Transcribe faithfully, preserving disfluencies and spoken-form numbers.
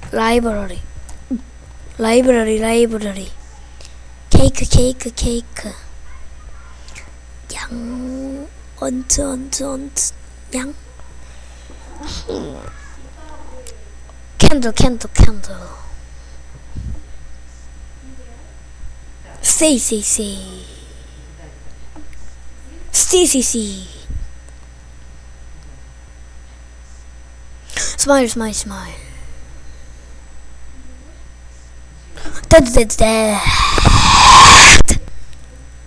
Library. Library, library. Cake, cake, cake. 양. 언트, 언트, 언트. 양. Candle, candle, candle. Stay, stay, stay. Stay, stay, stay. Smile, smile, smile. Dead, dead, dead.